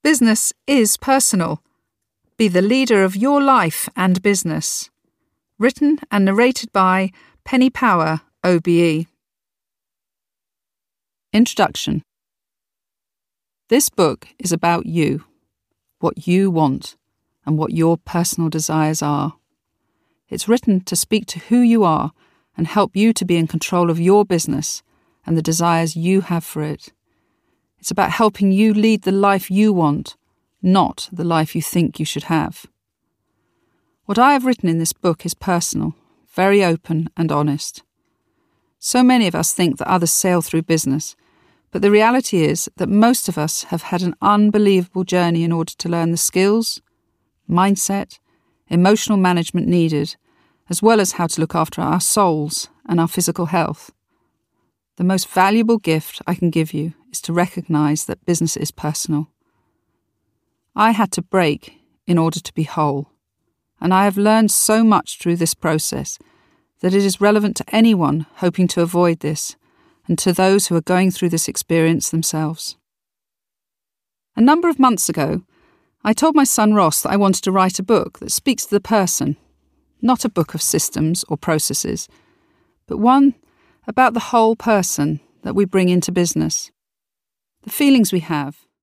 Business is personal. Be the leader of your life and business. Written and narrated by Penny Power, OBE. Introduction. This book is about you, what you want, and what your personal desires are. It's written to speak to who you are and help you to be in control of your business and the desires you have for it. It's about helping you lead the life you want, not the life you think you should have. What I have written in this book is personal, very open and honest. So many of us think that others sail through business, but the reality is that most of us have had an unbelievable journey in order to learn the skills, mindset, emotional management needed, as well as how to look after our souls and our physical health. The most valuable gift I can give you is to recognise that business is personal. I had to break in order to be whole, and I have learned so much through this process that it is relevant to anyone hoping to avoid this and to those who are going through this experience themselves. A number of months ago, I told my son Ross that I wanted to write a book that speaks to the person, not a book of systems or processes, but one about the whole person that we bring into business. The feelings we have,